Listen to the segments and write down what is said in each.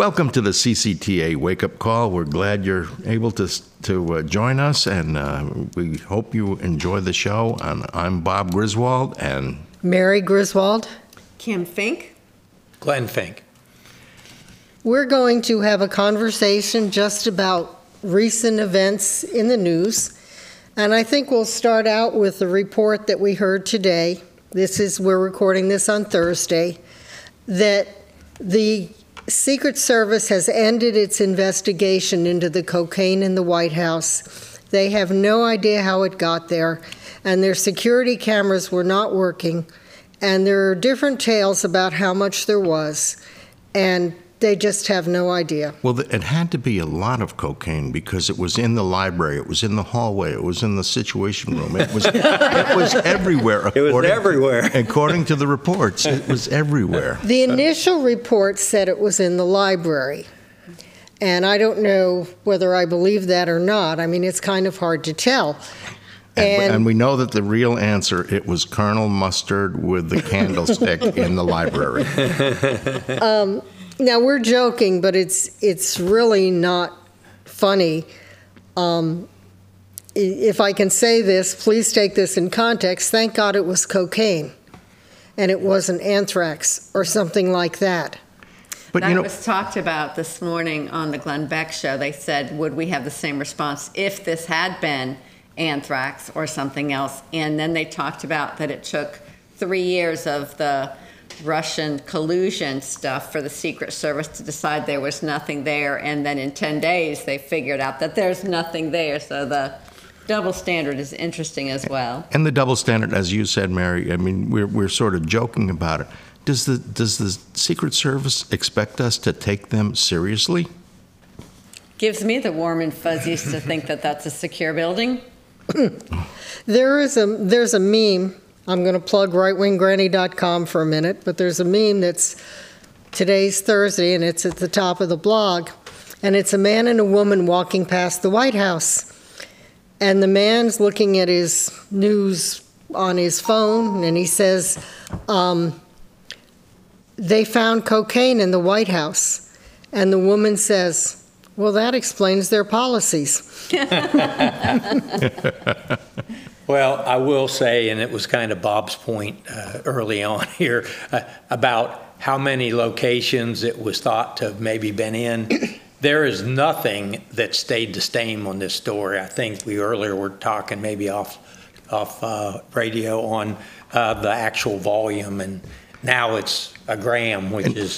Welcome to the CCTA Wake Up Call. We're glad you're able to join us, and we hope you enjoy the show. I'm Bob Griswold, and Mary Griswold, Kim Fink, Glenn Fink. We're going to have a conversation just about recent events in the news, and I think we'll start out with the report that we heard today. We're recording this on Thursday, that the Secret Service has ended its investigation into the cocaine in the White House. They have no idea how it got there, and their security cameras were not working, and there are different tales about how much there was, and they just have no idea. Well, it had to be a lot of cocaine because it was in the library, it was in the hallway, it was in the Situation Room. It was everywhere. It was everywhere. According to the reports, it was everywhere. The initial report said it was in the library, and I don't know whether I believe that or not. I mean, it's kind of hard to tell. And we know that the real answer, it was Colonel Mustard with the candlestick in the library. Now, we're joking, but it's really not funny. If I can say this, please take this in context. Thank God it was cocaine, and it wasn't anthrax or something like that. But that was talked about this morning on the Glenn Beck show. They said, would we have the same response if this had been anthrax or something else? And then they talked about that it took 3 years of the Russian collusion stuff for the Secret Service to decide there was nothing there, and then in 10 days they figured out that there's nothing there. So the double standard is interesting as well. And the double standard, as you said, Mary, I mean, we're sort of joking about it. Does the Secret Service expect us to take them seriously? Gives me the warm and fuzzies to think that that's a secure building. There's a meme. I'm going to plug rightwinggranny.com for a minute, but there's a meme today's Thursday, and it's at the top of the blog, and it's a man and a woman walking past the White House, and the man's looking at his news on his phone, and he says, they found cocaine in the White House, and the woman says, well, that explains their policies. Well, I will say, and it was kind of Bob's point early on here, about how many locations it was thought to have maybe been in. There is nothing that stayed the same on this story. I think we earlier were talking maybe off radio on the actual volume, and now it's a gram, which is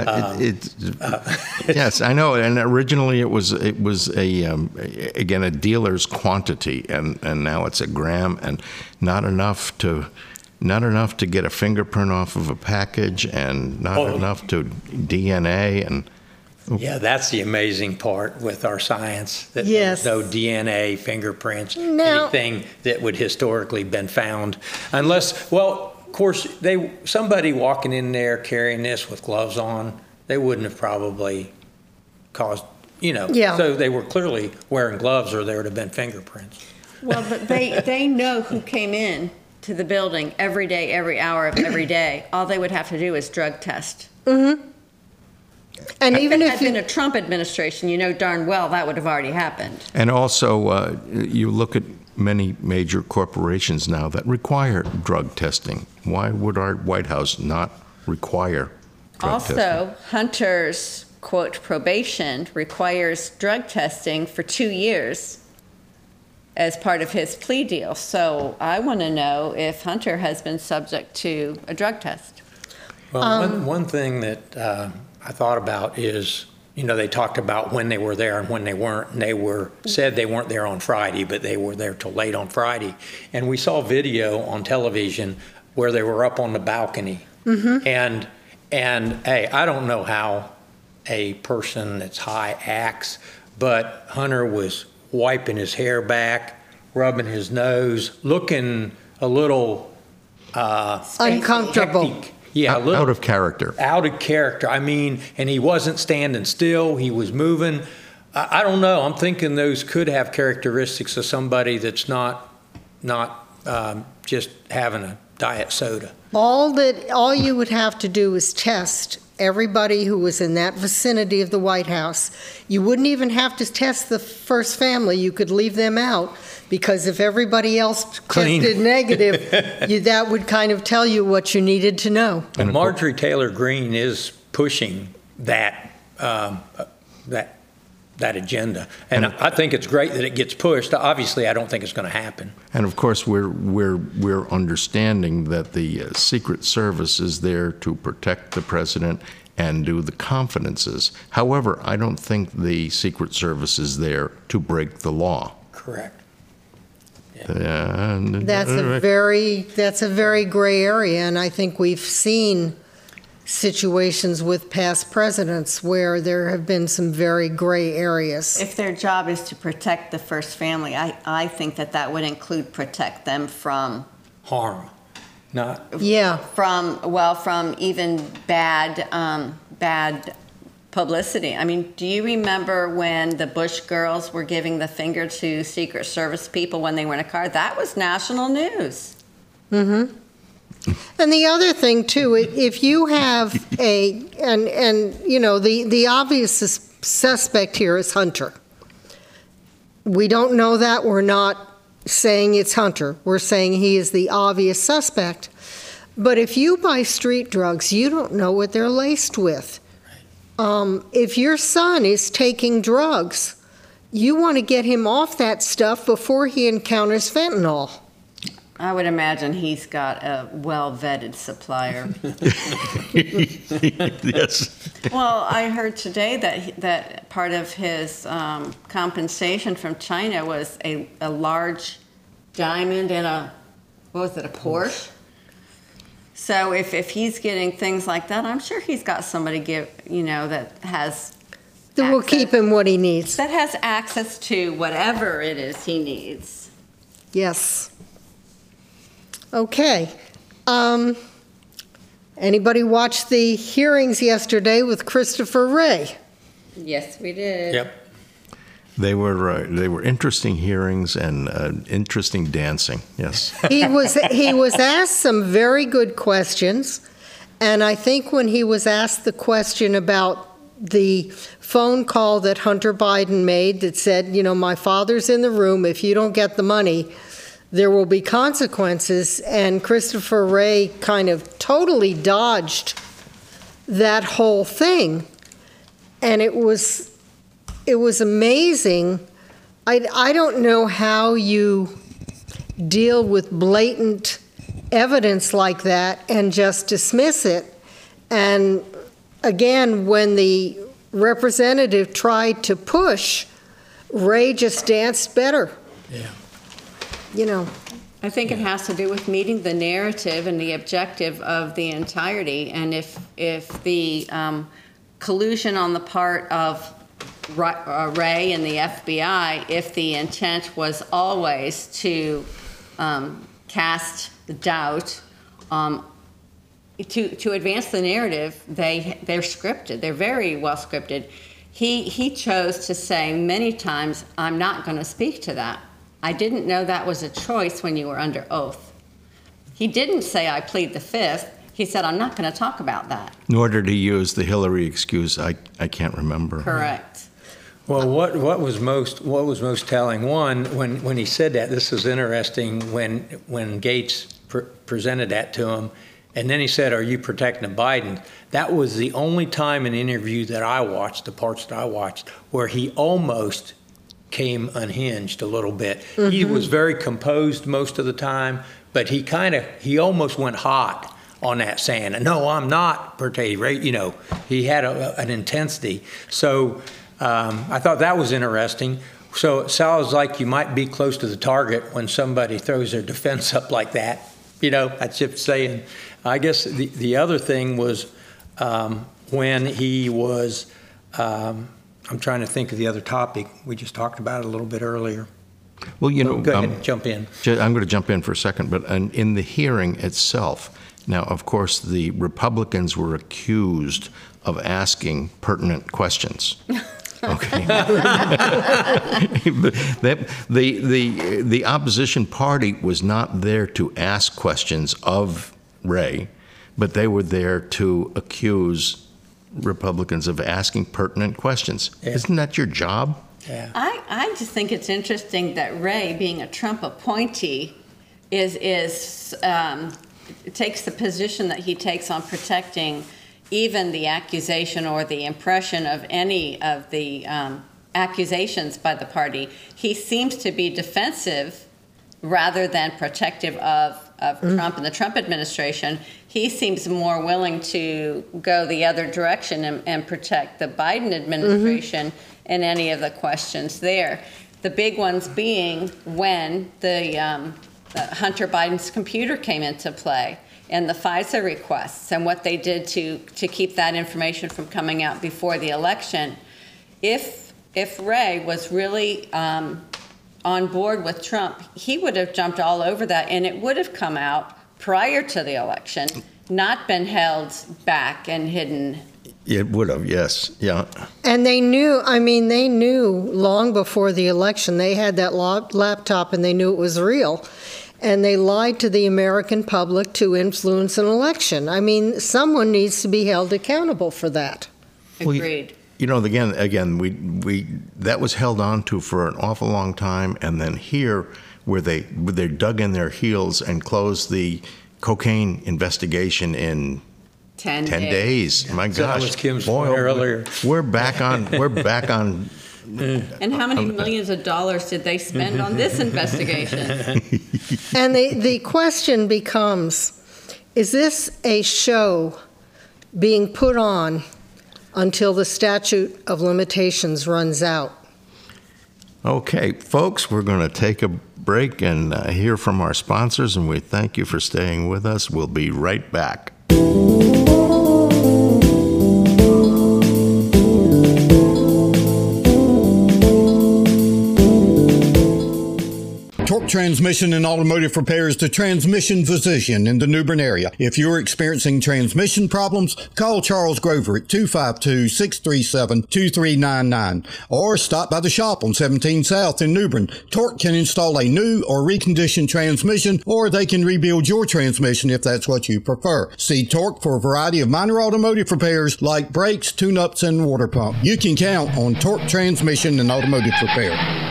yes, I know. And originally it was again a dealer's quantity, and now it's a gram, and not enough to get a fingerprint off of a package, and not enough to DNA. And yeah, that's the amazing part with our science, that yes, there's no DNA, fingerprints, anything that would historically been found, unless, well, of course, somebody walking in there carrying this with gloves on, they wouldn't have probably caused, So they were clearly wearing gloves, or there would have been fingerprints. Well, but they know who came in to the building every day, every hour of every day. All they would have to do is drug test. Mm-hmm. And even if it had been a Trump administration, you know darn well that would have already happened. And also, you look at many major corporations now that require drug testing. Why would our White House not require drug testing? Also, Hunter's, quote, probation requires drug testing for 2 years as part of his plea deal. So I want to know if Hunter has been subject to a drug test. Well, one thing that I thought about is, they talked about when they were there and when they weren't, and said they weren't there on Friday, but they were there till late on Friday. And we saw video on television where they were up on the balcony. Mm-hmm. And hey, I don't know how a person that's high acts, but Hunter was wiping his hair back, rubbing his nose, looking a little uncomfortable. Hectic. Yeah, out of character. Out of character. I mean, and he wasn't standing still. He was moving. I don't know. I'm thinking those could have characteristics of somebody that's not just having a diet soda. All you would have to do is test everybody who was in that vicinity of the White House. You wouldn't even have to test the first family. You could leave them out, because if everybody else Clean. tested negative, that would kind of tell you what you needed to know. And Marjorie Taylor Greene is pushing that that agenda, and I think it's great that it gets pushed. Obviously, I don't think it's going to happen. And of course, we're understanding that the Secret Service is there to protect the president and do the confidences. However, I don't think the Secret Service is there to break the law. Correct. That's a very gray area, and I think we've seen situations with past presidents where there have been some very gray areas. If their job is to protect the first family, I think that would include protect them from Harm, not Yeah, from even bad publicity. I mean, do you remember when the Bush girls were giving the finger to Secret Service people when they were in a car? That was national news. mm-hmm. And the other thing, too, if you have the obvious suspect here is Hunter. We don't know that. We're not saying it's Hunter. We're saying he is the obvious suspect. But if you buy street drugs, you don't know what they're laced with. If your son is taking drugs, you want to get him off that stuff before he encounters fentanyl. I would imagine he's got a well-vetted supplier. Yes. Well, I heard today that part of his compensation from China was a large diamond and a Porsche? So if he's getting things like that, I'm sure he's got somebody that has That will keep him what he needs. that has access to whatever it is he needs. Yes. Okay. Anybody watch the hearings yesterday with Christopher Wray? Yes, we did. Yep. They were interesting hearings and interesting dancing. Yes. He was asked some very good questions, and I think when he was asked the question about the phone call that Hunter Biden made that said, my father's in the room, if you don't get the money, there will be consequences, and Christopher Wray kind of totally dodged that whole thing. And it was amazing. I don't know how you deal with blatant evidence like that and just dismiss it. And again, when the representative tried to push, Wray just danced better. Yeah. I think it has to do with meeting the narrative and the objective of the entirety. And if the collusion on the part of Wray and the FBI, if the intent was always to cast doubt, to advance the narrative, they're scripted. They're very well scripted. He chose to say many times, "I'm not going to speak to that. I didn't know that was a choice when you were under oath." He didn't say, "I plead the fifth." He said, "I'm not going to talk about that." Nor did he use the Hillary excuse. I can't remember. Correct. Well, what was most telling? One, when he said that, this was interesting. When Gates presented that to him, and then he said, "Are you protecting Biden?" That was the only time in an interview that I watched, the parts that I watched, where he almost came unhinged a little bit. Mm-hmm. He was very composed most of the time, but he almost went hot on that, saying, "No, I'm not protecting." He had an intensity. So I thought that was interesting. So it sounds like you might be close to the target when somebody throws their defense up like that. That's just saying. I guess the other thing was when he was. I'm trying to think of the other topic. We just talked about it a little bit earlier. Well, Go ahead, jump in. I'm going to jump in for a second, but in the hearing itself, now, of course, the Republicans were accused of asking pertinent questions. Okay. The opposition party was not there to ask questions of Wray, but they were there to accuse Republicans of asking pertinent questions. Yeah. Isn't that your job? Yeah. I just think it's interesting that Ray, being a Trump appointee, takes the position that he takes on protecting even the accusation or the impression of any of the accusations by the party. He seems to be defensive rather than protective of Trump and the Trump administration. He seems more willing to go the other direction and protect the Biden administration in any of the questions there. The big ones being when the Hunter Biden's computer came into play and the FISA requests and what they did to keep that information from coming out before the election. If Ray was really on board with Trump, he would have jumped all over that, and it would have come out prior to the election, not been held back and hidden. It would have, yes. Yeah. And they knew long before the election. They had that laptop and they knew it was real. And they lied to the American public to influence an election. I mean, someone needs to be held accountable for that. Agreed. Again, we that was held on to for an awful long time, and then here, where they dug in their heels and closed the cocaine investigation in 10 days. My So that gosh, was Kim's point earlier. We're back on. And how many millions of dollars did they spend on this investigation? And the question becomes, is this a show being put on until the statute of limitations runs out? Okay, folks, we're going to take a break and hear from our sponsors, and we thank you for staying with us. We'll be right back. Torque Transmission and Automotive Repair is the transmission physician in the New Bern area. If you're experiencing transmission problems, call Charles Grover at 252-637-2399 or stop by the shop on 17 South in New Bern. Torque can install a new or reconditioned transmission, or they can rebuild your transmission if that's what you prefer. See Torque for a variety of minor automotive repairs like brakes, tune-ups, and water pump. You can count on Torque Transmission and Automotive Repair.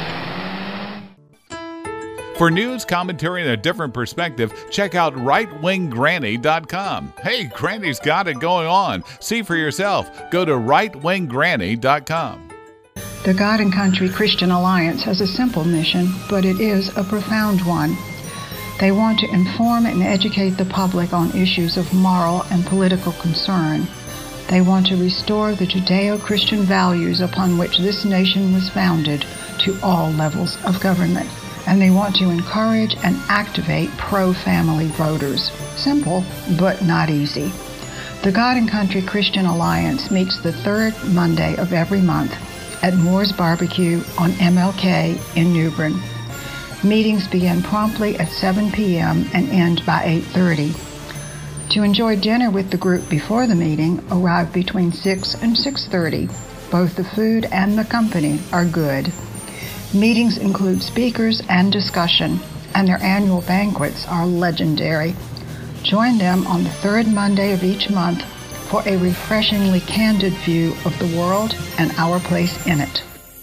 For news, commentary, and a different perspective, check out rightwinggranny.com. Hey, Granny's got it going on. See for yourself. Go to rightwinggranny.com. The God and Country Christian Alliance has a simple mission, but it is a profound one. They want to inform and educate the public on issues of moral and political concern. They want to restore the Judeo-Christian values upon which this nation was founded to all levels of government. And they want to encourage and activate pro-family voters. Simple, but not easy. The God and Country Christian Alliance meets the third Monday of every month at Moore's Barbecue on MLK in New Bern. Meetings begin promptly at 7 p.m. and end by 8:30. To enjoy dinner with the group before the meeting, arrive between 6 and 6:30. Both the food and the company are good. Meetings include speakers and discussion, and their annual banquets are legendary. Join them on the third Monday of each month for a refreshingly candid view of the world and our place in it.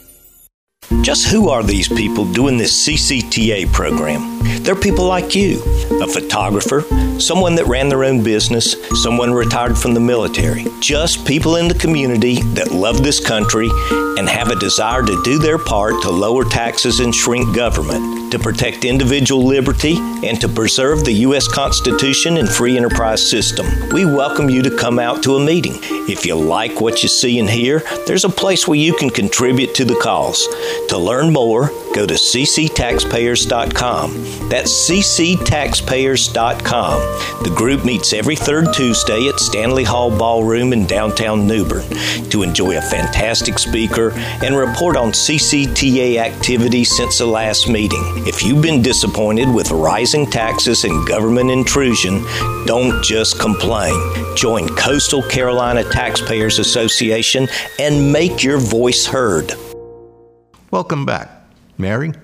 Just who are these people doing this CCTA program? They're people like you, a photographer, someone that ran their own business, someone retired from the military, just people in the community that love this country and have a desire to do their part to lower taxes and shrink government, to protect individual liberty, and to preserve the U.S. Constitution and free enterprise system. We welcome you to come out to a meeting. If you like what you see and hear, there's a place where you can contribute to the cause. To learn more, go to cctaxpayers.com. That's cctaxpayers.com. The group meets every third Tuesday at Stanley Hall Ballroom in downtown New Bern to enjoy a fantastic speaker and report on CCTA activities since the last meeting. If you've been disappointed with rising taxes and government intrusion, don't just complain. Join Coastal Carolina Taxpayers Association and make your voice heard. Welcome back. Mary?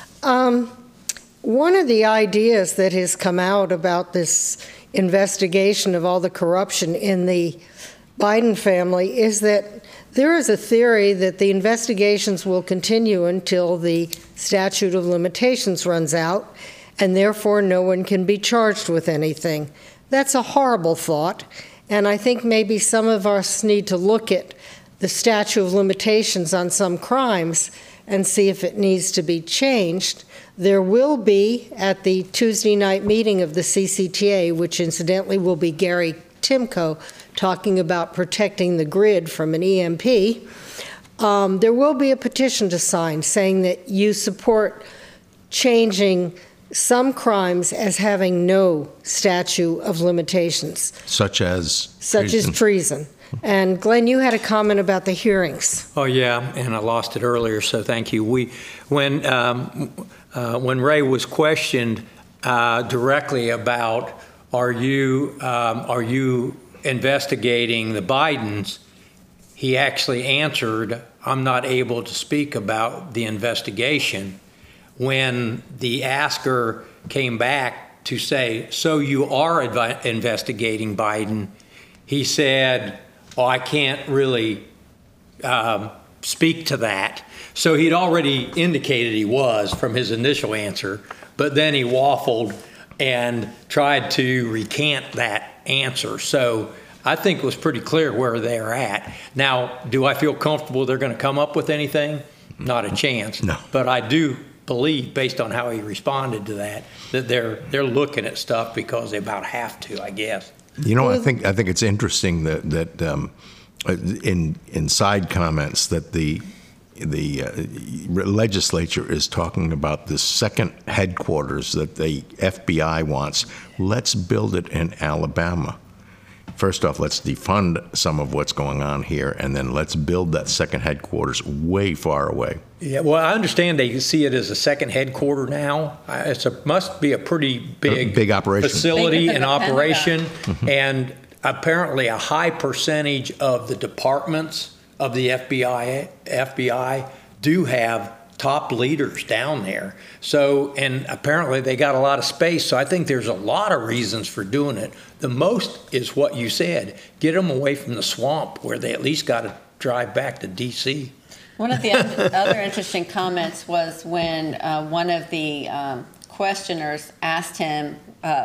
One of the ideas that has come out about this investigation of all the corruption in the Biden family is that there is a theory that the investigations will continue until the statute of limitations runs out, and therefore no one can be charged with anything. That's a horrible thought, and I think maybe some of us need to look at the statute of limitations on some crimes and see if it needs to be changed. There will be, at the Tuesday night meeting of the CCTA, which incidentally will be Gary Timko talking about protecting the grid from an EMP, there will be a petition to sign saying that you support changing some crimes as having no statute of limitations. Such as treason. And Glenn, you had a comment about the hearings. Oh yeah, and I lost it earlier, so thank you. When Ray was questioned directly about are you investigating the Bidens, he actually answered, "I'm not able to speak about the investigation." When the asker came back to say, "So you are investigating Biden," he said, "Oh, I can't really speak to that." So he'd already indicated he was from his initial answer, but then he waffled and tried to recant that answer. So I think it was pretty clear where they're at. Now, do I feel comfortable they're going to come up with anything? Not a chance. No. But I do believe, based on how he responded to that they're looking at stuff because they about have to, I guess. You know, I think it's interesting that in side comments that the legislature is talking about this second headquarters that the FBI wants. Let's build it in Alabama. First off, let's defund some of what's going on here, and then let's build that second headquarters way far away. Yeah, well, I understand they see it as a second headquarter now. Must be a pretty big operation. Facility Bigger and than the operation, Pentagon. and apparently a high percentage of the departments of the FBI do have top leaders down there. So, and apparently they got a lot of space. So I think there's a lot of reasons for doing it. The most is what you said, get them away from the swamp where they at least got to drive back to DC. One of the other interesting comments was when one of the questioners asked him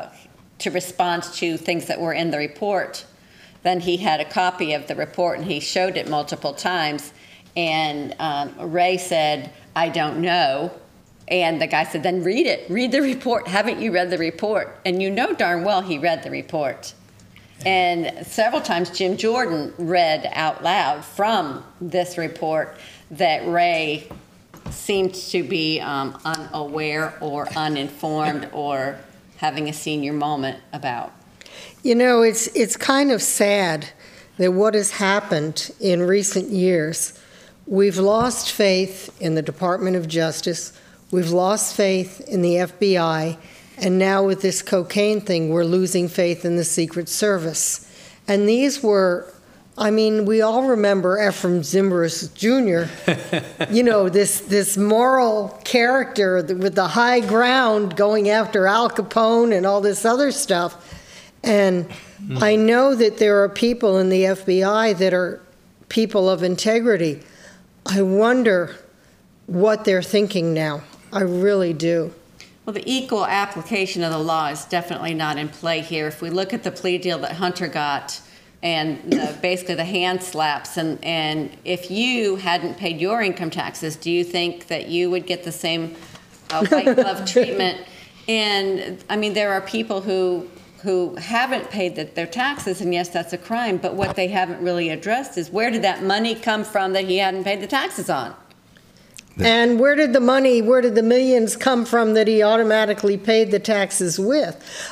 to respond to things that were in the report. Then he had a copy of the report and he showed it multiple times. And Ray said, "I don't know." And the guy said, "Then read it. Read the report. Haven't you read the report?" And you know darn well he read the report. And several times Jim Jordan read out loud from this report that Ray seemed to be unaware or uninformed or having a senior moment about. You know, it's kind of sad that what has happened in recent years, we've lost faith in the Department of Justice, we've lost faith in the FBI, and now with this cocaine thing, we're losing faith in the Secret Service. And these were, I mean, we all remember Ephraim Zimbalist Jr., you know, this moral character with the high ground going after Al Capone and all this other stuff. And I know that there are people in the FBI that are people of integrity. I wonder what they're thinking now. I really do. Well, the equal application of the law is definitely not in play here. If we look at the plea deal that Hunter got and basically the hand slaps, and if you hadn't paid your income taxes, do you think that you would get the same white glove treatment? And I mean, there are people who haven't paid their taxes, and yes, that's a crime, but what they haven't really addressed is where did that money come from that he hadn't paid the taxes on? And where did the millions come from that he automatically paid the taxes with?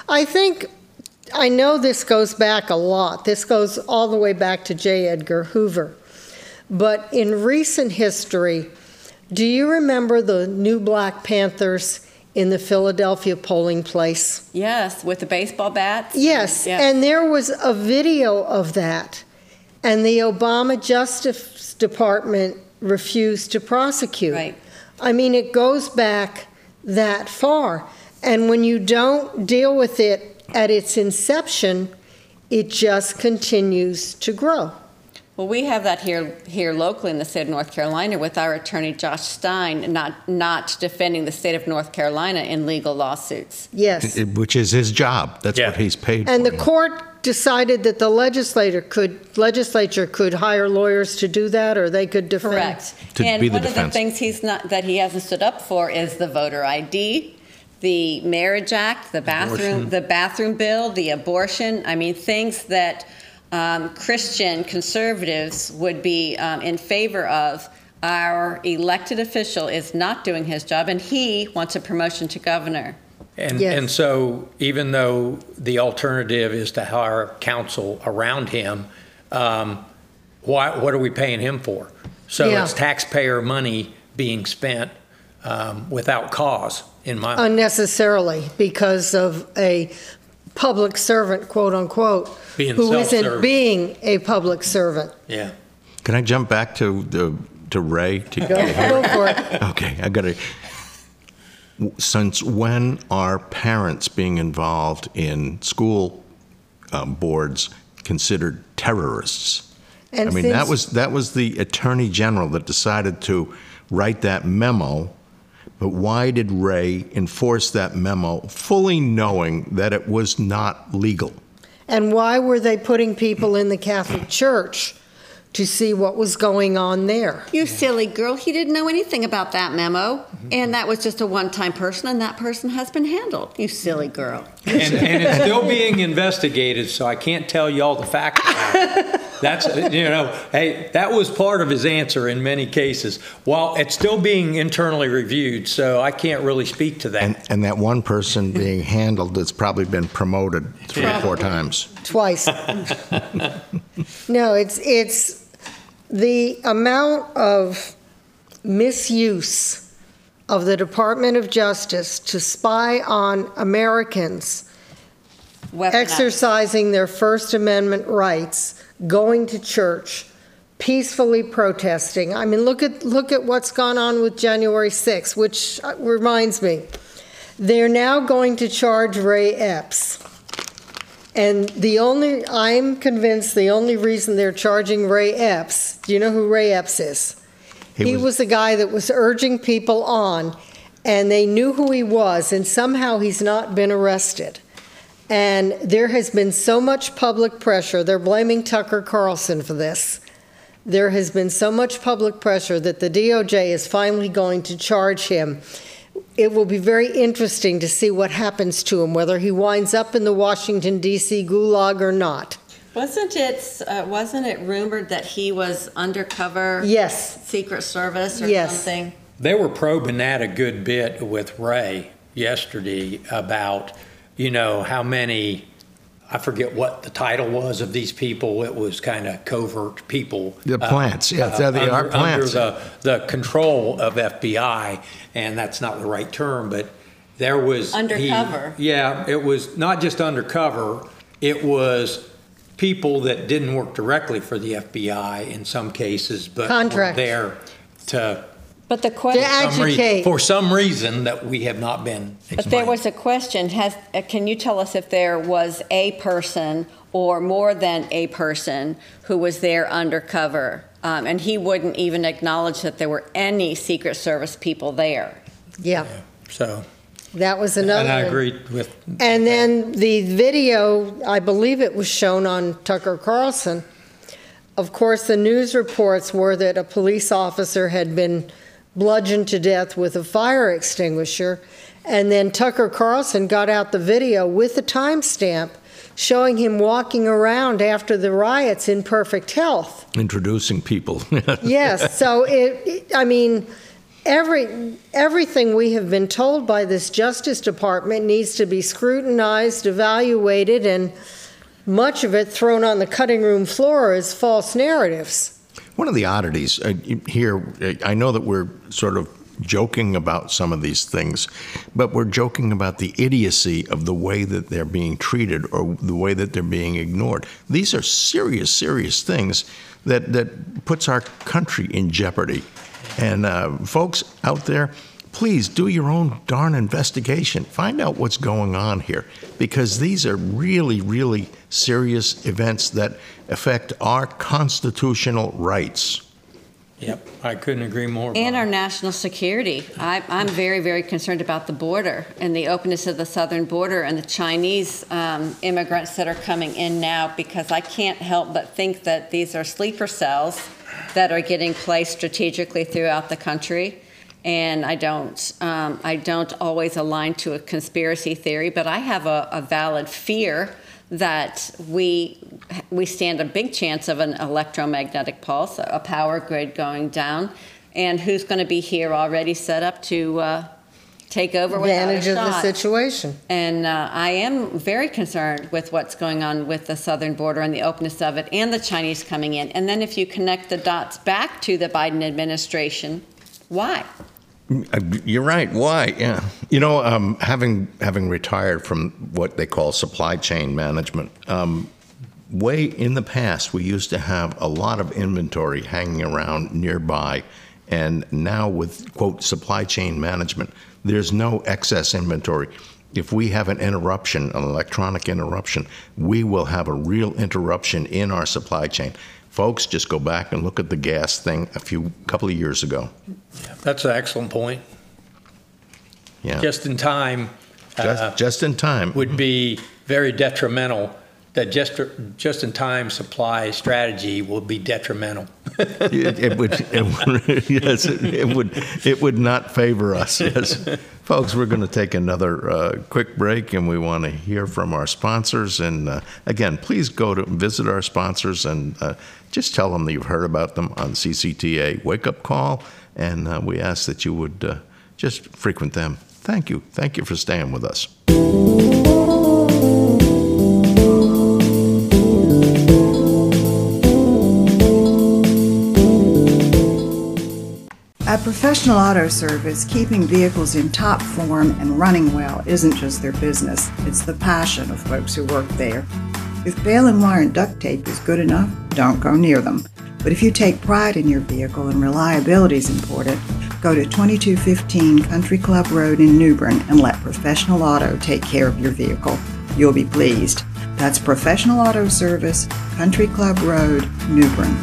I know this goes back a lot. This goes all the way back to J. Edgar Hoover. But in recent history, do you remember the New Black Panthers in the Philadelphia polling place? Yes, with the baseball bats? Yes, and there was a video of that. And the Obama Justice Department refused to prosecute. Right. I mean, it goes back that far. And when you don't deal with it at its inception, it just continues to grow. Well, we have that here locally in the state of North Carolina with our attorney Josh Stein not defending the state of North Carolina in legal lawsuits. Yes. Which is his job. That's Yeah. what he's paid And for. the court decided that the legislature could hire lawyers to do that, or they could defend. Correct. To And be the one of the defense. things he hasn't stood up for is the voter ID, the marriage act, the bathroom bill, the abortion. I mean, things that Christian conservatives would be in favor of. Our elected official is not doing his job, and he wants a promotion to governor. And, Yes. and so even though the alternative is to hire counsel around him, what are we paying him for? So Yeah. it's taxpayer money being spent without cause, in my Unnecessarily, because of a public servant, quote unquote, Being who isn't self-serving. being a public servant. Yeah. Can I jump back to Ray? Go for it. Okay, I got to. Since when are parents being involved in school boards considered terrorists? And I mean, that was the Attorney General that decided to write that memo. But why did Ray enforce that memo, fully knowing that it was not legal? And why were they putting people in the Catholic Church to see what was going on there? You silly girl, he didn't know anything about that memo, and that was just a one-time person, and that person has been handled. You silly girl. And it's still being investigated, so I can't tell you all the facts about it. That's, hey, that was part of his answer in many cases. Well, it's still being internally reviewed, so I can't really speak to that. And that one person being handled that's probably been promoted 3 or 4 times. Twice. No, it's the amount of misuse of the Department of Justice to spy on Americans Weaponized. exercising their First Amendment rights, going to church, peacefully protesting. I mean, look at what's gone on with January 6th, which reminds me, they're now going to charge Ray Epps. And I'm convinced the only reason they're charging Ray Epps, do you know who Ray Epps is? He was the guy that was urging people on, and they knew who he was, and somehow he's not been arrested. And there has been so much public pressure. They're blaming Tucker Carlson for this. There has been so much public pressure that the DOJ is finally going to charge him. It will be very interesting to see what happens to him, whether he winds up in the Washington, D.C. gulag or not. Wasn't it rumored that he was undercover Yes. Secret Service or Yes. something? They were probing that a good bit with Ray yesterday about, how many, I forget what the title was of these people. It was kind of covert people. The plants, yeah, they are plants. Under the control of FBI, and that's not the right term, but there was... Undercover. It was not just undercover, it was people that didn't work directly for the FBI in some cases, but were Contract. there to... But the question, To agitate. For some reason that we have not been explained. but there was a question. Can you tell us if there was a person or more than a person who was there undercover? And he wouldn't even acknowledge that there were any Secret Service people there. Yeah, So, that was another and I one. agreed with... And then the video, I believe it was shown on Tucker Carlson. Of course, the news reports were that a police officer had been bludgeoned to death with a fire extinguisher, and then Tucker Carlson got out the video with a timestamp showing him walking around after the riots in perfect health. Introducing people. Yes, so everything we have been told by this Justice Department needs to be scrutinized, evaluated, and much of it thrown on the cutting room floor as false narratives. One of the oddities here, I know that we're sort of joking about some of these things, but we're joking about the idiocy of the way that they're being treated or the way that they're being ignored. These are serious, serious things that puts our country in jeopardy. And folks out there, please do your own darn investigation. Find out what's going on here, because these are really, really serious events that affect our constitutional rights. Yep, I couldn't agree more. And Bob. our national security. I'm very, very concerned about the border and the openness of the southern border and the Chinese immigrants that are coming in now, because I can't help but think that these are sleeper cells that are getting placed strategically throughout the country. And I don't always align to a conspiracy theory, but I have a valid fear that we stand a big chance of an electromagnetic pulse, a power grid going down, and who's going to be here already set up to take over without Advantage a of the shot. situation. And I am very concerned with what's going on with the southern border and the openness of it, and the Chinese coming in. And then if you connect the dots back to the Biden administration, why? You're right. Why? Yeah. You know, having retired from what they call supply chain management, way in the past, we used to have a lot of inventory hanging around nearby. And now with, quote, supply chain management, there's no excess inventory. If we have an interruption, an electronic interruption, we will have a real interruption in our supply chain. Folks, just go back and look at the gas thing couple of years ago. Yeah, that's an excellent point. Yeah. Just in time. Just in time would be very detrimental. That just-in-time supply strategy will be detrimental. It would not favor us. Yes, folks, we're going to take another quick break, and we want to hear from our sponsors. And again, please visit our sponsors and just tell them that you've heard about them on CCTA Wake Up Call, and we ask that you would just frequent them. Thank you for staying with us. At Professional Auto Service, keeping vehicles in top form and running well isn't just their business, it's the passion of folks who work there. If baling wire and duct tape is good enough, don't go near them. But if you take pride in your vehicle and reliability is important, go to 2215 Country Club Road in New Bern and let Professional Auto take care of your vehicle. You'll be pleased. That's Professional Auto Service, Country Club Road, New Bern.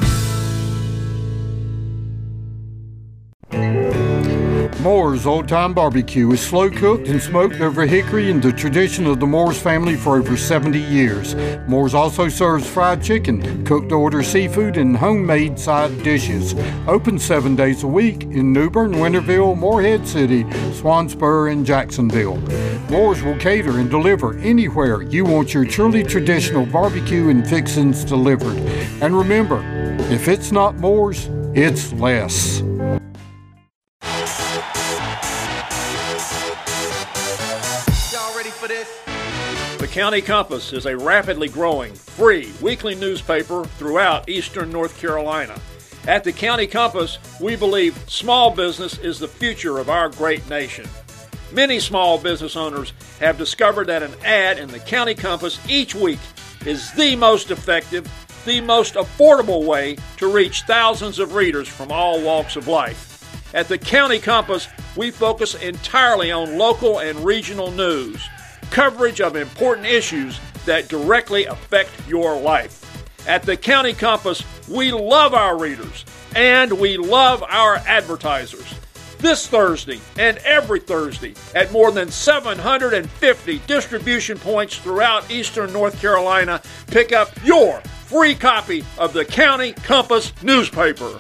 Moore's Old Time Barbecue is slow cooked and smoked over hickory in the tradition of the Moore's family for over 70 years. Moore's also serves fried chicken, cooked to order seafood, and homemade side dishes. Open 7 days a week in New Bern, Winterville, Morehead City, Swansboro, and Jacksonville. Moore's will cater and deliver anywhere you want your truly traditional barbecue and fixings delivered. And remember, if it's not Moore's, it's less. The County Compass is a rapidly growing, free weekly newspaper throughout eastern North Carolina. At the County Compass, we believe small business is the future of our great nation. Many small business owners have discovered that an ad in the County Compass each week is the most effective, the most affordable way to reach thousands of readers from all walks of life. At the County Compass, we focus entirely on local and regional news, coverage of important issues that directly affect your life. At the County Compass, we love our readers and we love our advertisers. This Thursday and every Thursday at more than 750 distribution points throughout eastern North Carolina, pick up your free copy of the County Compass newspaper.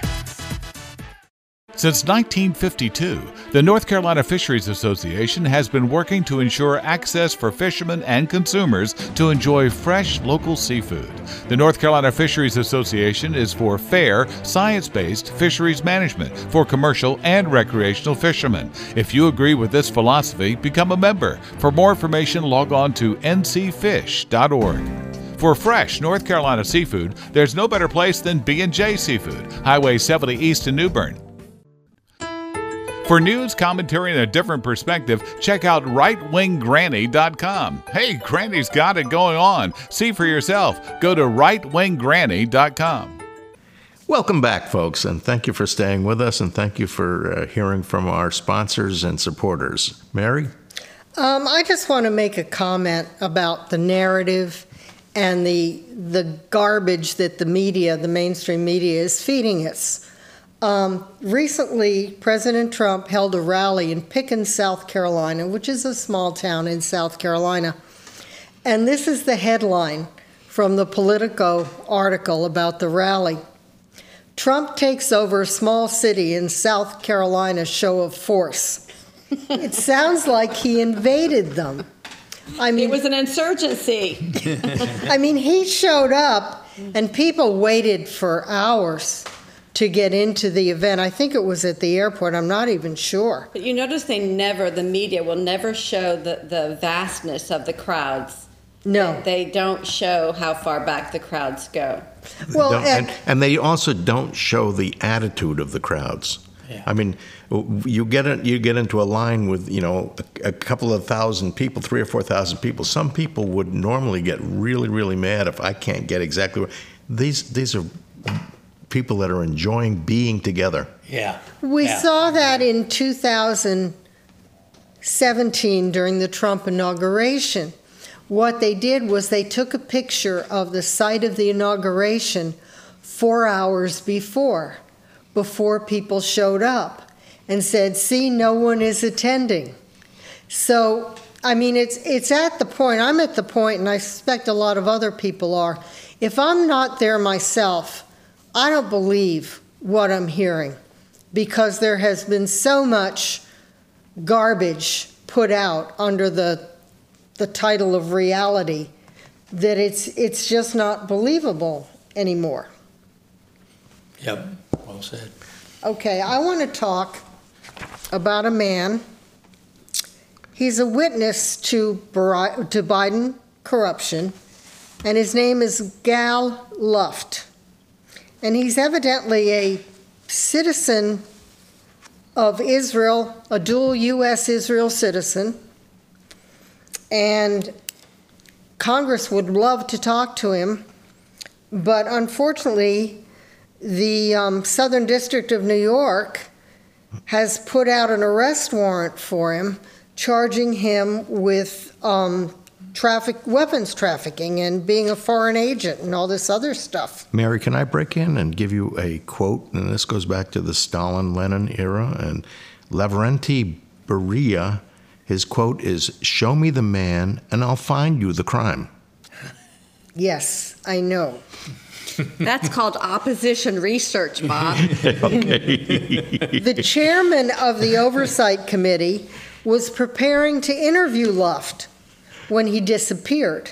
Since 1952, the North Carolina Fisheries Association has been working to ensure access for fishermen and consumers to enjoy fresh local seafood. The North Carolina Fisheries Association is for fair, science-based fisheries management for commercial and recreational fishermen. If you agree with this philosophy, become a member. For more information, log on to ncfish.org. For fresh North Carolina seafood, there's no better place than B&J Seafood, Highway 70 East in New Bern. For news, commentary, and a different perspective, check out rightwinggranny.com. Hey, Granny's got it going on. See for yourself. Go to rightwinggranny.com. Welcome back, folks, and thank you for staying with us, and thank you for hearing from our sponsors and supporters. Mary? I just want to make a comment about the narrative and the garbage that the media, the mainstream media, is feeding us. Recently, President Trump held a rally in Pickens, South Carolina, which is a small town in South Carolina. And this is the headline from the Politico article about the rally. Trump takes over a small city in South Carolina, show of force. It sounds like he invaded them. I mean, It was an insurgency. I mean, he showed up and people waited for hours to get into the event. I think it was at the airport. I'm not even sure. But you notice the media will never show the vastness of the crowds. No. They don't show how far back the crowds go. Well, And they also don't show the attitude of the crowds. Yeah. I mean, you get into a line with, a couple of thousand people, 3,000 or 4,000 people. Some people would normally get really, really mad if I can't get exactly what. These are people that are enjoying being together. Yeah. we saw that in 2017 during the Trump inauguration. What they did was they took a picture of the site of the inauguration 4 hours before people showed up, and said, see, no one is attending. So, I mean, it's at the point, I'm at the point, and I suspect a lot of other people are, if I'm not there myself, I don't believe what I'm hearing, because there has been so much garbage put out under the title of reality that it's just not believable anymore. Yep. Well said. Okay, I want to talk about a man. He's a witness to Biden corruption, and his name is Gal Luft. And he's evidently a citizen of Israel, a dual U.S.-Israel citizen, and Congress would love to talk to him, but unfortunately, the Southern District of New York has put out an arrest warrant for him, charging him with weapons trafficking and being a foreign agent and all this other stuff. Mary, can I break in and give you a quote? And this goes back to the Stalin-Lenin era. And Lavrenti Beria, his quote is, "Show me the man and I'll find you the crime." Yes, I know. That's called opposition research, Bob. The chairman of the Oversight Committee was preparing to interview Luft when he disappeared.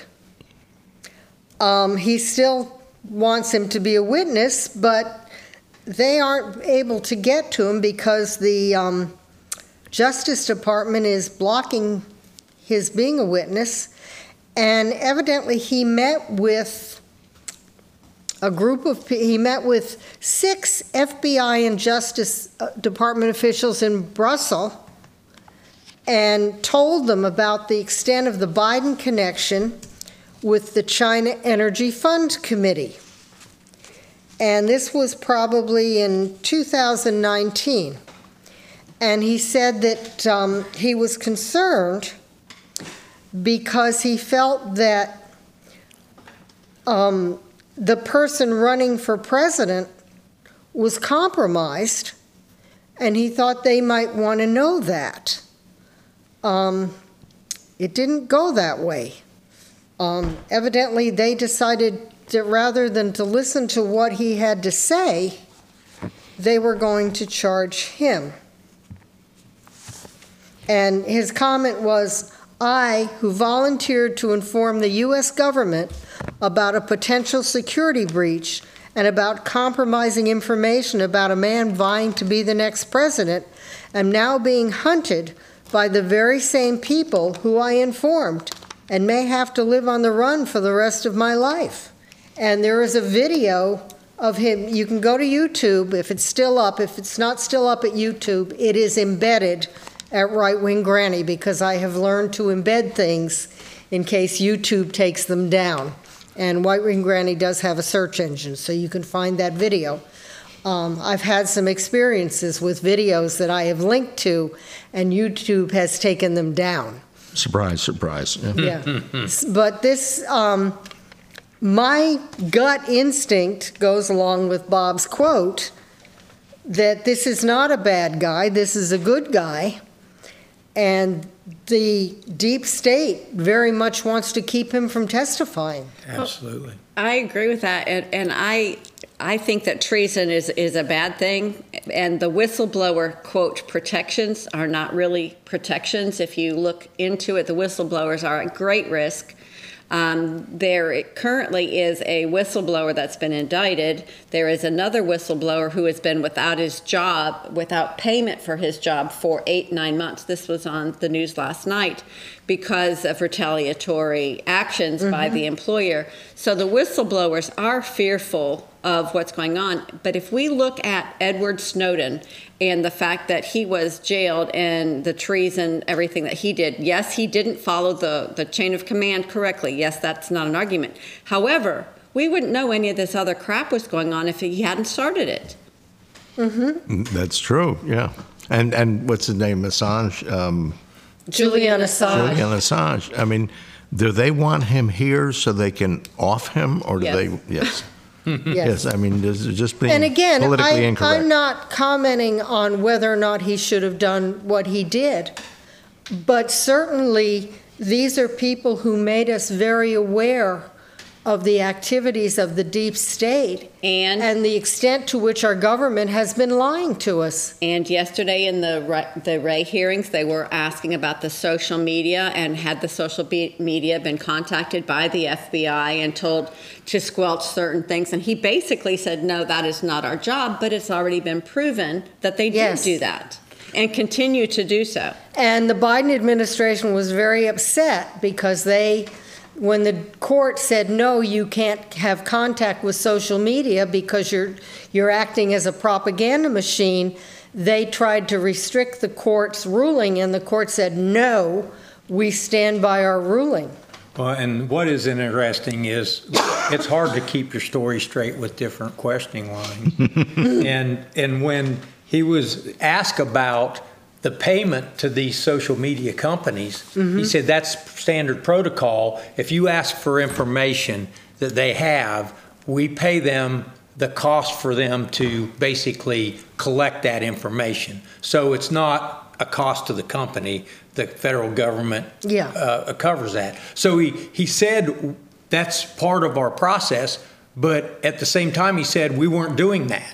He still wants him to be a witness, but they aren't able to get to him because the Justice Department is blocking his being a witness. And evidently he met with he met with 6 FBI and Justice Department officials in Brussels and told them about the extent of the Biden connection with the China Energy Fund Committee. And this was probably in 2019. And he said that he was concerned because he felt that the person running for president was compromised, and he thought they might want to know that. It didn't go that way. Evidently, they decided that rather than to listen to what he had to say, they were going to charge him. And his comment was, "I, who volunteered to inform the U.S. government about a potential security breach and about compromising information about a man vying to be the next president, am now being hunted by the very same people who I informed and may have to live on the run for the rest of my life." And there is a video of him. You can go to YouTube if it's still up. If it's not still up at YouTube, it is embedded at Right Wing Granny, because I have learned to embed things in case YouTube takes them down. And White Ring Granny does have a search engine, so you can find that video. I've had some experiences with videos that I have linked to, and YouTube has taken them down. Surprise, surprise. Yeah. But this, my gut instinct goes along with Bob's quote that this is not a bad guy, this is a good guy, and the deep state very much wants to keep him from testifying. Absolutely. I agree with that, and I think that treason is a bad thing, and the whistleblower, quote, protections are not really protections. If you look into it, the whistleblowers are at great risk. There currently is a whistleblower that's been indicted. There is another whistleblower who has been without his job, without payment for his job for 8-9 months. This was on the news last night because of retaliatory actions by the employer. So the whistleblowers are fearful of what's going on. But if we look at Edward Snowden and the fact that he was jailed and the treason, everything that he did, yes, he didn't follow the chain of command correctly. Yes, that's not an argument. However, we wouldn't know any of this other crap was going on if he hadn't started it. That's true, yeah. And what's his name, Assange? Julian Assange. Julian Assange. I mean, do they want him here so they can off him, or do they? Yes. Yes. I mean, there's just being And again, politically incorrect. I'm not commenting on whether or not he should have done what he did, but certainly these are people who made us very aware of the activities of the deep state and the extent to which our government has been lying to us. And yesterday in the Wray hearings, they were asking about the social media and had the social media been contacted by the FBI and told to squelch certain things. And he basically said, no, that is not our job, but it's already been proven that they did do that and continue to do so. And the Biden administration was very upset because when the court said, no, you can't have contact with social media because you're acting as a propaganda machine, they tried to restrict the court's ruling, and the court said, no, we stand by our ruling. Well, and what is interesting is it's hard to keep your story straight with different questioning lines. and when he was asked about the payment to these social media companies, he said that's standard protocol. If you ask for information that they have, we pay them the cost for them to basically collect that information. So it's not a cost to the company. The federal government covers that. So he said that's part of our process, but at the same time he said we weren't doing that.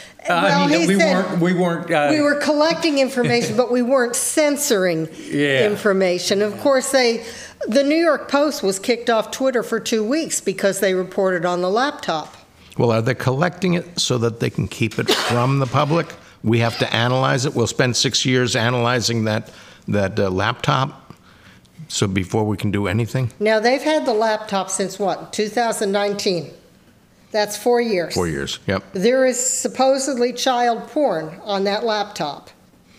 We were collecting information, but we weren't censoring information. Of course, the New York Post was kicked off Twitter for 2 weeks because they reported on the laptop. Well, are they collecting it so that they can keep it from the public? We have to analyze it. We'll spend 6 years analyzing that laptop. So before we can do anything? Now, they've had the laptop since what, 2019? That's 4 years. 4 years, yep. There is supposedly child porn on that laptop.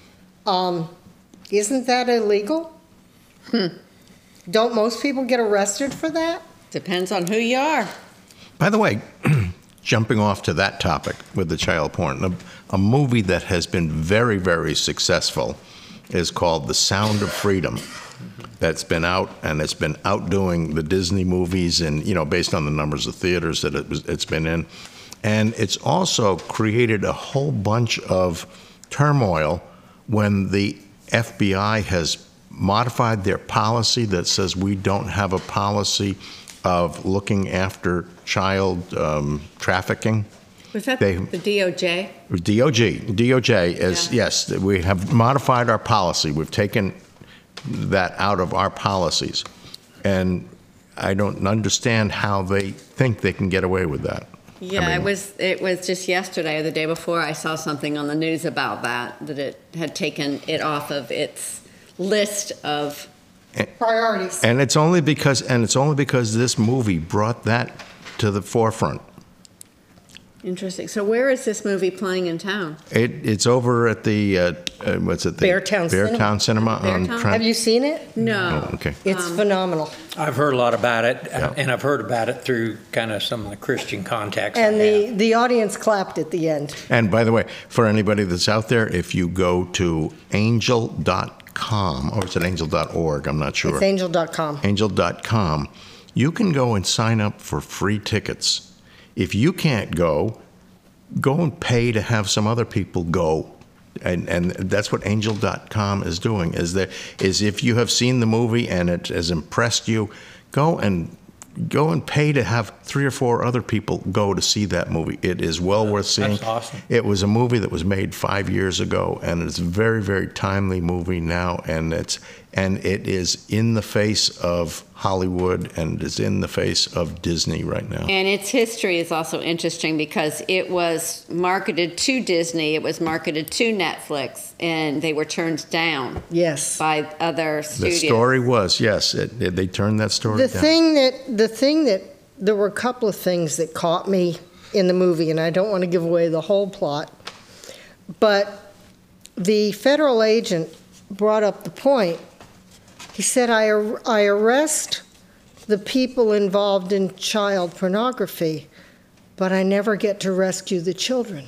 Isn't that illegal? Don't most people get arrested for that? Depends on who you are. By the way, jumping off to that topic with the child porn, a movie that has been very, very successful is called The Sound of Freedom. That's been out, and it's been outdoing the Disney movies, and based on the numbers of theaters that it's been in. And it's also created a whole bunch of turmoil when the FBI has modified their policy that says we don't have a policy of looking after child trafficking. Was that the DOJ? DOJ is, yes, we have modified our policy. We've taken that out of our policies. And I don't understand how they think they can get away with that. Yeah, it was just yesterday or the day before I saw something on the news about that it had taken it off of its list of priorities. And it's only because this movie brought that to the forefront. Interesting. So where is this movie playing in town? It's over at the what's it? The Beartown Cinema on Beartown? Trent. Have you seen it? No. Oh, okay. It's phenomenal. I've heard a lot about it, Yeah. and I've heard about it through kind of some of the Christian contacts. And I have. the audience clapped at the end. And by the way, for anybody that's out there, if you go to angel.com, or is it angel.org? I'm not sure. It's angel.com. Angel.com, you can go and sign up for free tickets. If you can't go and pay to have some other people go. And that's what angel.com is doing, is if you have seen the movie and it has impressed you, go and pay to have 3 or 4 other people go to see that movie. It is well worth seeing. That's awesome. It was a movie that was made 5 years ago, and it's a very, very timely movie now, and it is in the face of Hollywood, and it is in the face of Disney right now. And its history is also interesting because it was marketed to Disney, it was marketed to Netflix, and they were turned down. Yes. By other The studios. story was, yes, they turned that story down. There were a couple of things that caught me in the movie, and I don't want to give away the whole plot, but the federal agent brought up the point. He said, I arrest the people involved in child pornography, but I never get to rescue the children.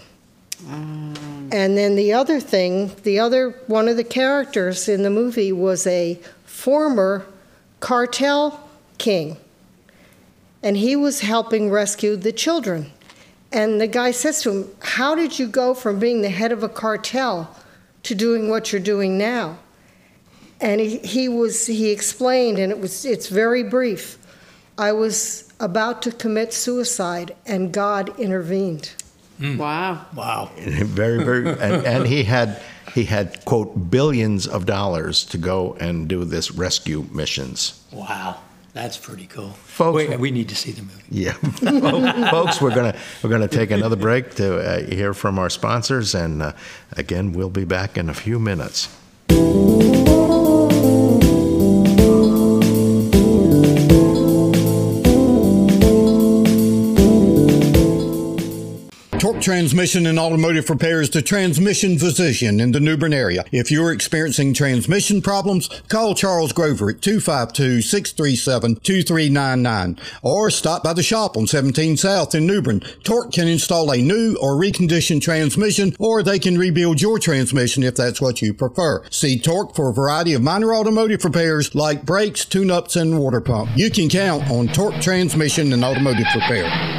And then the other thing, one of the characters in the movie was a former cartel king, and he was helping rescue the children. And the guy says to him, how did you go from being the head of a cartel to doing what you're doing now? And he explained, and it's very brief. I was about to commit suicide, and God intervened. Wow. Wow. Very, very, and he had quote billions of dollars to go and do this rescue missions. Wow. That's pretty cool. Folks, we need to see the movie. Yeah, folks, we're gonna take another break to hear from our sponsors, and again, we'll be back in a few minutes. Torque Transmission and Automotive Repair is the transmission physician in the New Bern area. If you're experiencing transmission problems, call Charles Grover at 252-637-2399 or stop by the shop on 17 South in New Bern. Torque can install a new or reconditioned transmission, or they can rebuild your transmission if that's what you prefer. See Torque for a variety of minor automotive repairs like brakes, tune-ups, and water pump. You can count on Torque Transmission and Automotive Repair.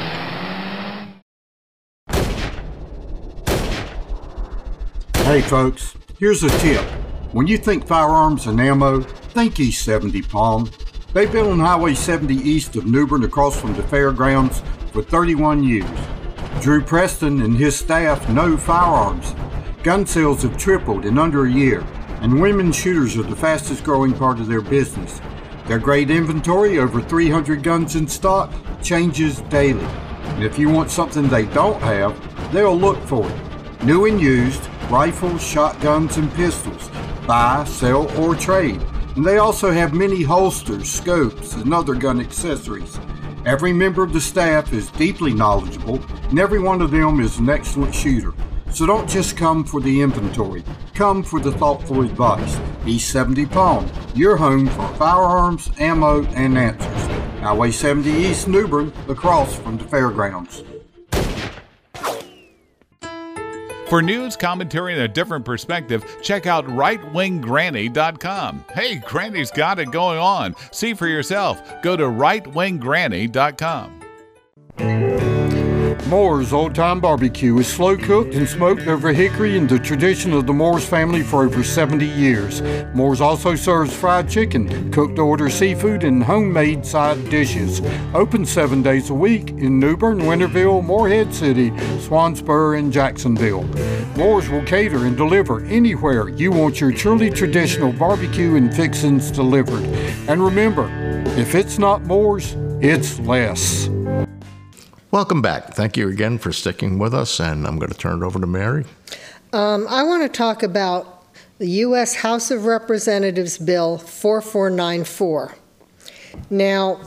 Hey folks, here's a tip. When you think firearms and ammo, think East 70 Palm. They've been on Highway 70 east of New Bern across from the fairgrounds for 31 years. Drew Preston and his staff know firearms. Gun sales have tripled in under a year, and women shooters are the fastest growing part of their business. Their great inventory, over 300 guns in stock, changes daily. And if you want something they don't have, they'll look for it. New and used, rifles, shotguns, and pistols. Buy, sell, or trade. And they also have many holsters, scopes, and other gun accessories. Every member of the staff is deeply knowledgeable, and every one of them is an excellent shooter. So don't just come for the inventory. Come for the thoughtful advice. East 70 Palm, your home for firearms, ammo, and answers. Highway 70 East New Bern, across from the fairgrounds. For news, commentary, and a different perspective, check out rightwinggranny.com. Hey, Granny's got it going on. See for yourself. Go to rightwinggranny.com. Moore's Old Time Barbecue is slow cooked and smoked over hickory in the tradition of the Moore's family for over 70 years. Moore's also serves fried chicken, cooked to order seafood, and homemade side dishes. Open 7 days a week in New Bern, Winterville, Morehead City, Swansboro, and Jacksonville. Moore's will cater and deliver anywhere you want your truly traditional barbecue and fixings delivered. And remember, if it's not Moore's, it's less. Welcome back. Thank you again for sticking with us, and I'm going to turn it over to Mary. I want to talk about the U.S. House of Representatives Bill 4494. Now,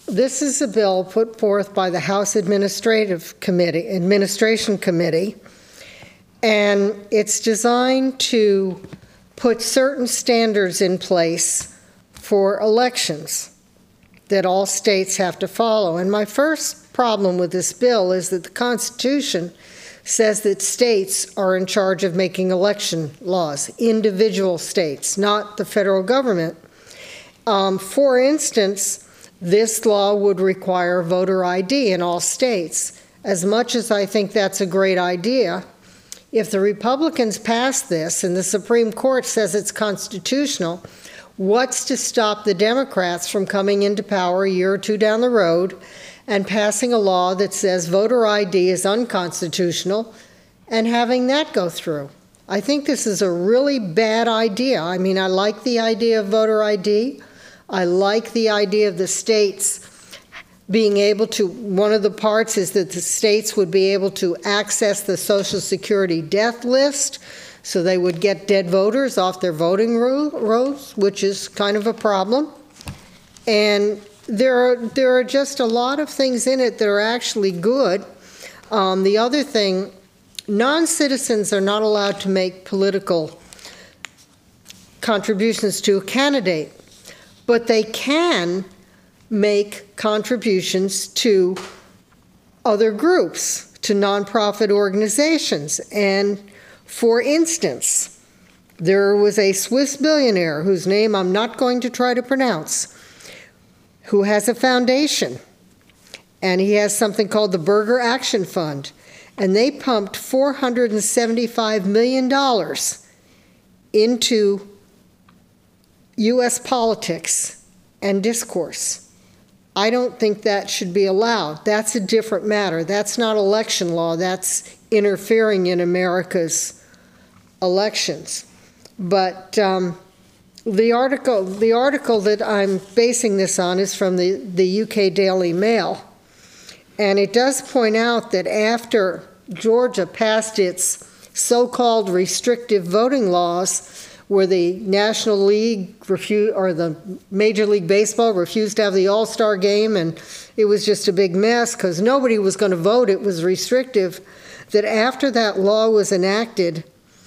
This is a bill put forth by the House Administration Committee, and it's designed to put certain standards in place for elections that all states have to follow. And my first problem with this bill is that the Constitution says that states are in charge of making election laws, individual states, not the federal government. For instance, this law would require voter ID in all states. As much as I think that's a great idea, if the Republicans pass this and the Supreme Court says it's constitutional, what's to stop the Democrats from coming into power a year or two down the road and passing a law that says voter ID is unconstitutional and having that go through? I think this is a really bad idea. I mean, I like the idea of voter ID. I like the idea of the states being able to, one of the parts is that the states would be able to access the Social Security death list, so they would get dead voters off their voting rolls, which is kind of a problem. And there are just a lot of things in it that are actually good. The other thing, non-citizens are not allowed to make political contributions to a candidate, but they can make contributions to other groups, to nonprofit organizations. And for instance, there was a Swiss billionaire whose name I'm not going to try to pronounce, who has a foundation, and he has something called the Burger Action Fund, and they pumped $475 million into U.S. politics and discourse. I don't think that should be allowed. That's a different matter. That's not election law. That's interfering in America's elections. But the article that I'm basing this on is from the UK Daily Mail, and it does point out that after Georgia passed its so-called restrictive voting laws, where the National League or the Major League Baseball refused to have the All-Star game, and it was just a big mess because nobody was going to vote. It was restrictive. That after that law was enacted,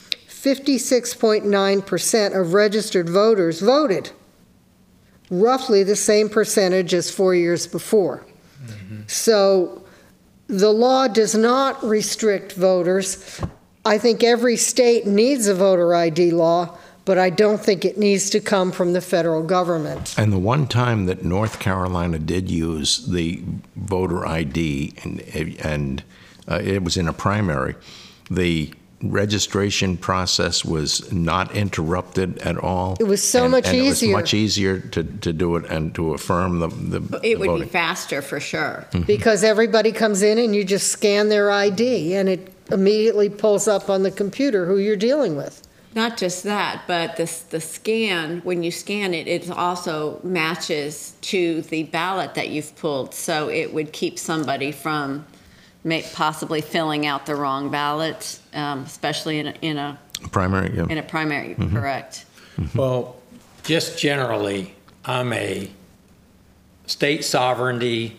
56.9% of registered voters voted, roughly the same percentage as 4 years before. Mm-hmm. So the law does not restrict voters. I think every state needs a voter ID law, but I don't think it needs to come from the federal government. And the one time that North Carolina did use the voter ID, and it was in a primary, the registration process was not interrupted at all. It was so much easier. It was much easier to do it and to affirm the It would voting. be faster for sure. Mm-hmm. Because everybody comes in and you just scan their ID and it immediately pulls up on the computer who you're dealing with. Not just that, but the scan, when you scan it, it also matches to the ballot that you've pulled. So it would keep somebody from possibly filling out the wrong ballot, especially in a primary. Yeah. In a primary, Mm-hmm. correct. Mm-hmm. Well, just generally, I'm a state sovereignty,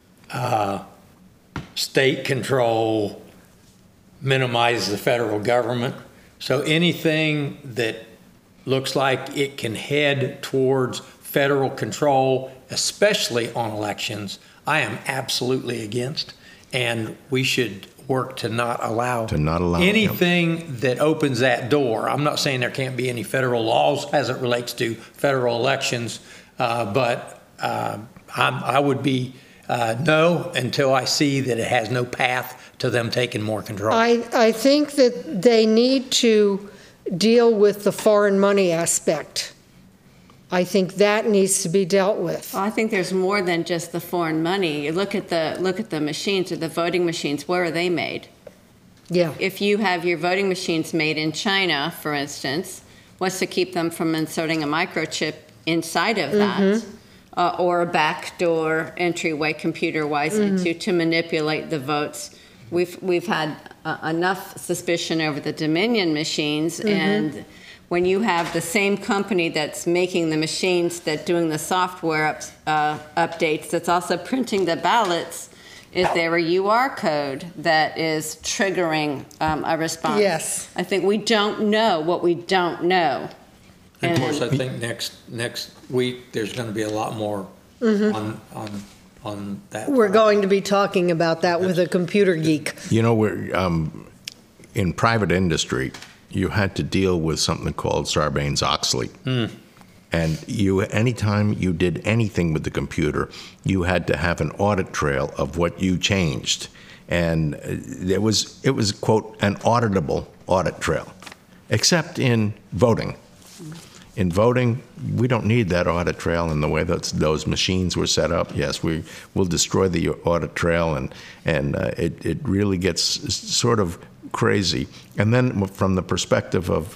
state control, minimize the federal government. So anything that looks like it can head towards federal control, especially on elections, I am absolutely against. And we should work to not allow anything that opens that door. I'm not saying there can't be any federal laws as it relates to federal elections, but I would be no until I see that it has no path to them taking more control. I think that they need to deal with the foreign money aspect. I think that needs to be dealt with. Well, I think there's more than just the foreign money. You look at the machines, or the voting machines. Where are they made? Yeah. If you have your voting machines made in China, for instance, what's to keep them from inserting a microchip inside of that, Mm-hmm. or a backdoor entryway, computer-wise, to manipulate the votes? We've had enough suspicion over the Dominion machines, and when you have the same company that's making the machines, that doing the software updates, that's also printing the ballots, is there a UR code that is triggering a response? Yes. I think we don't know what we don't know. And of course, I think next week, there's going to be a lot more on that. We're going to be talking about that with a computer geek. You know, in private industry, you had to deal with something called Sarbanes-Oxley. And anytime you did anything with the computer, you had to have an audit trail of what you changed. And it was quote, an auditable audit trail, except in voting. In voting, we don't need that audit trail in the way that those machines were set up. Yes, we will destroy the audit trail, and it really gets sort of crazy. And then from the perspective of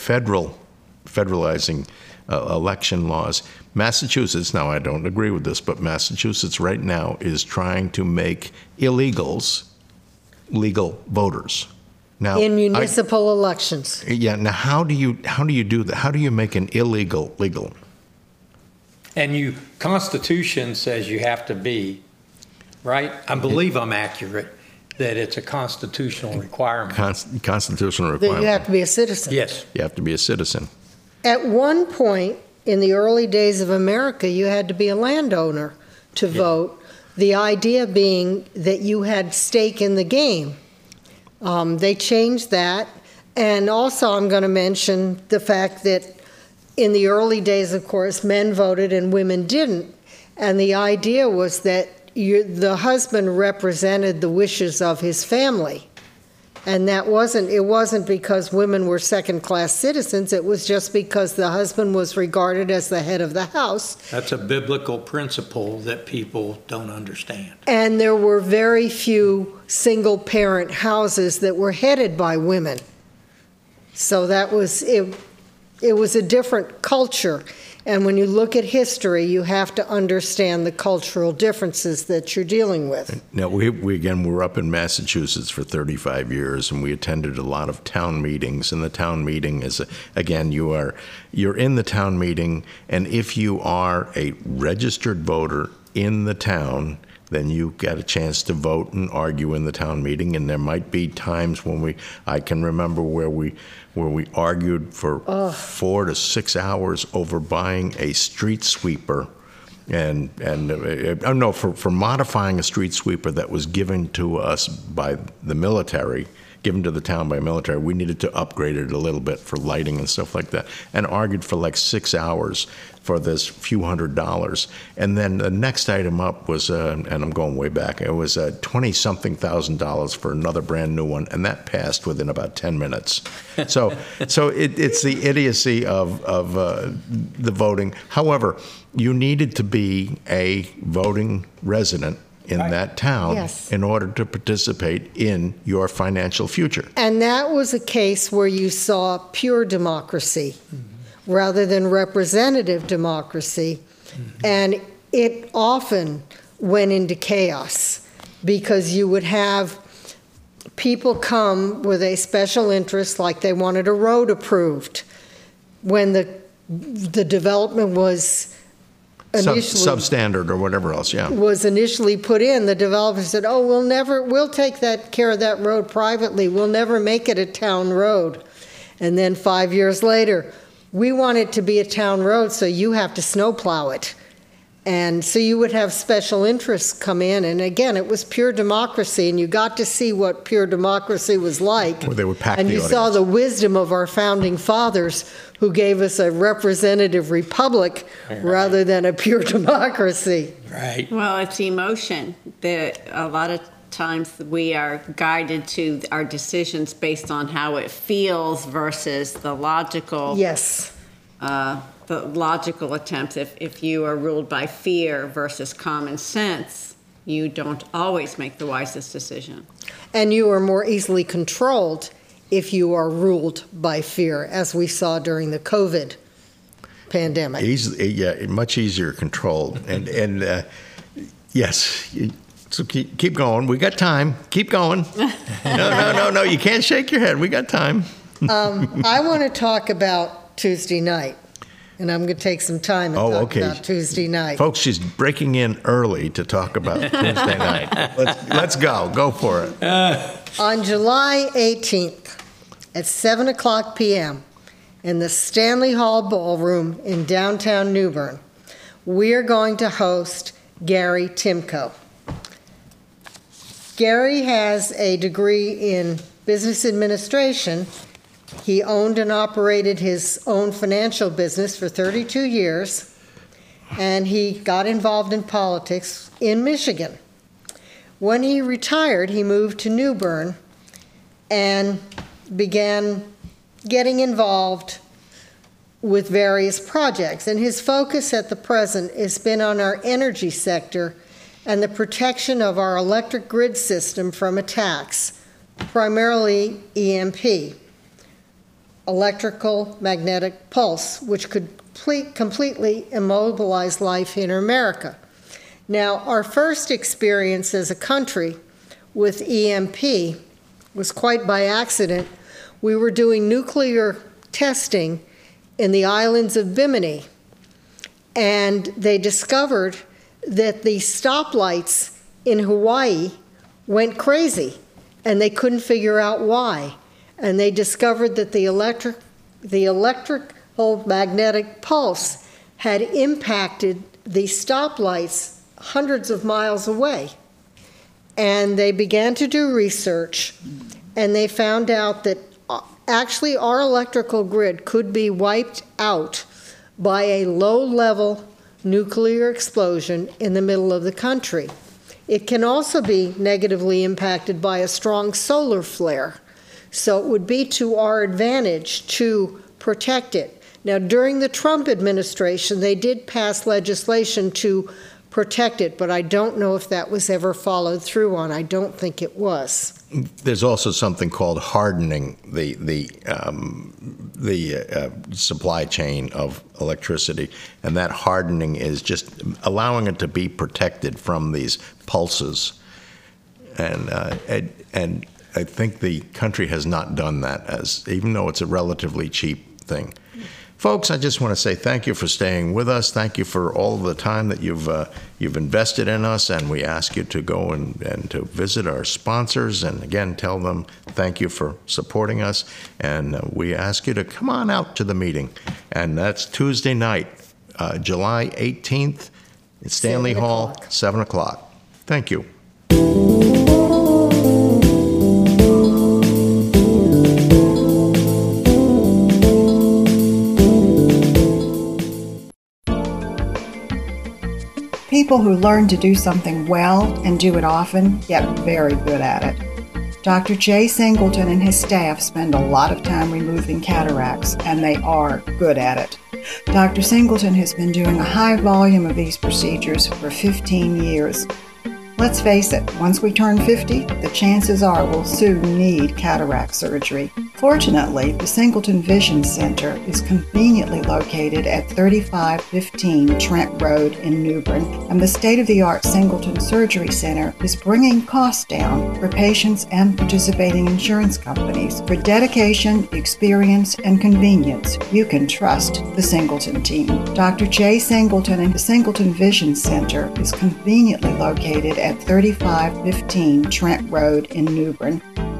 federalizing election laws, Massachusetts, now I don't agree with this, but Massachusetts right now is trying to make illegals legal voters. Now, in municipal elections. Yeah. Now, how do you do that? How do you make an illegal legal? And Constitution says you have to be, right? I believe I'm accurate, that it's a constitutional requirement. Constitutional That requirement. you have to be a citizen. Yes. You have to be a citizen. At one point in the early days of America, you had to be a landowner to vote. The idea being that you had stake in the game. They changed that. And also I'm going to mention the fact that in the early days, of course, men voted and women didn't. And the idea was that the husband represented the wishes of his family. And it wasn't because women were second-class citizens. It was just because the husband was regarded as the head of the house. That's a biblical principle that people don't understand. And there were very few single-parent houses that were headed by women. So that was it was a different culture. And when you look at history, you have to understand the cultural differences that you're dealing with. Now, we were up in Massachusetts for 35 years, and we attended a lot of town meetings. And the town meeting is, again, you're in the town meeting, and if you are a registered voter in the town, then you get a chance to vote and argue in the town meeting. And there might be times when I can remember where we argued for 4 to 6 hours over buying a street sweeper, for modifying a street sweeper that was given to us by the military, given to the town by military. We needed to upgrade it a little bit for lighting and stuff like that, and argued for like 6 hours for this few $100s. And then the next item up was, and I'm going way back, it was $20,000 for another brand new one, and that passed within about 10 minutes. So it's the idiocy of the voting. However, you needed to be a voting resident in that town in order to participate in your financial future. And that was a case where you saw pure democracy rather than representative democracy. And it often went into chaos because you would have people come with a special interest, like they wanted a road approved. When the development was substandard or whatever else, was initially put in, the developer said, we'll take care of that road privately. We'll never make it a town road. And then 5 years later, we want it to be a town road, so you have to snowplow it. And so you would have special interests come in. And again, it was pure democracy, and you got to see what pure democracy was like. Where they would pack and the you audience. saw the wisdom of our founding fathers, who gave us a representative republic rather than a pure democracy. Right. Well, it's emotion. A lot of times we are guided to our decisions based on how it feels versus the logical. Yes. The logical attempts. If you are ruled by fear versus common sense, you don't always make the wisest decision. And you are more easily controlled if you are ruled by fear, as we saw during the COVID pandemic. Much easier controlled. And yes, so keep going. We got time. Keep going. No, you can't shake your head. We got time. I want to talk about Tuesday night. And I'm going to take some time and talk about Tuesday night. Folks, she's breaking in early to talk about Tuesday night. Let's go. Go for it. On July 18th at 7 o'clock p.m. in the Stanley Hall Ballroom in downtown New Bern, we're going to host Gary Timko. Gary has a degree in business administration. He owned and operated his own financial business for 32 years, and he got involved in politics in Michigan. When he retired, he moved to New Bern and began getting involved with various projects. And his focus at the present has been on our energy sector and the protection of our electric grid system from attacks, primarily EMP. Electrical magnetic pulse, which could completely immobilize life here in America. Now, our first experience as a country with EMP was quite by accident. We were doing nuclear testing in the islands of Bimini, and they discovered that the stoplights in Hawaii went crazy, and they couldn't figure out why. And they discovered that the electrical magnetic pulse had impacted the stoplights hundreds of miles away. And they began to do research, and they found out that actually our electrical grid could be wiped out by a low-level nuclear explosion in the middle of the country. It can also be negatively impacted by a strong solar flare. So it would be to our advantage to protect it. Now, during the Trump administration, they did pass legislation to protect it, but I don't know if that was ever followed through on. I don't think it was. There's also something called hardening the supply chain of electricity, and that hardening is just allowing it to be protected from these pulses. And I think the country has not done that, even though it's a relatively cheap thing. Folks, I just want to say thank you for staying with us. Thank you for all the time that you've invested in us, and we ask you to go and to visit our sponsors, and again, tell them thank you for supporting us, and we ask you to come on out to the meeting, and that's Tuesday night, July 18th, at Stanley Hall, 7 o'clock. Thank you. People who learn to do something well and do it often get very good at it. Dr. Jay Singleton and his staff spend a lot of time removing cataracts, and they are good at it. Dr. Singleton has been doing a high volume of these procedures for 15 years. Let's face it, once we turn 50, the chances are we'll soon need cataract surgery. Fortunately, the Singleton Vision Center is conveniently located at 3515 Trent Road in New Bern, and the state-of-the-art Singleton Surgery Center is bringing costs down for patients and participating insurance companies. For dedication, experience, and convenience, you can trust the Singleton team. Dr. Jay Singleton and the Singleton Vision Center is conveniently located at 3515 Trent Road in New Bern.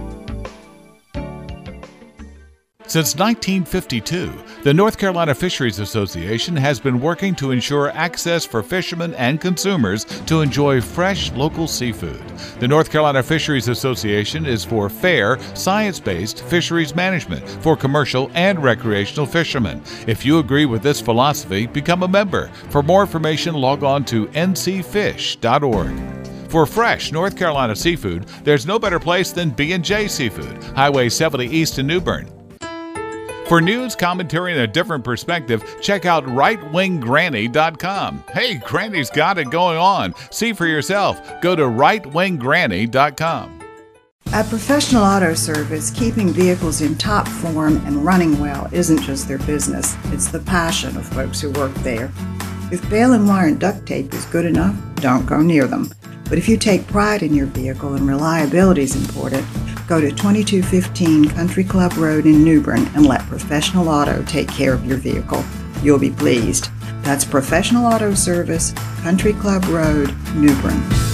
Since 1952, the North Carolina Fisheries Association has been working to ensure access for fishermen and consumers to enjoy fresh local seafood. The North Carolina Fisheries Association is for fair, science-based fisheries management for commercial and recreational fishermen. If you agree with this philosophy, become a member. For more information, log on to ncfish.org. For fresh North Carolina seafood, there's no better place than B&J Seafood, Highway 70 East in New Bern. For news, commentary, and a different perspective, check out rightwinggranny.com. Hey, Granny's got it going on. See for yourself. Go to rightwinggranny.com. At Professional Auto Service, keeping vehicles in top form and running well isn't just their business. It's the passion of folks who work there. If baling and wire and duct tape is good enough, don't go near them. But if you take pride in your vehicle and reliability is important, Go to 2215 Country Club Road in New Bern and let Professional Auto take care of your vehicle. You'll be pleased. That's Professional Auto Service, Country Club Road, New Bern.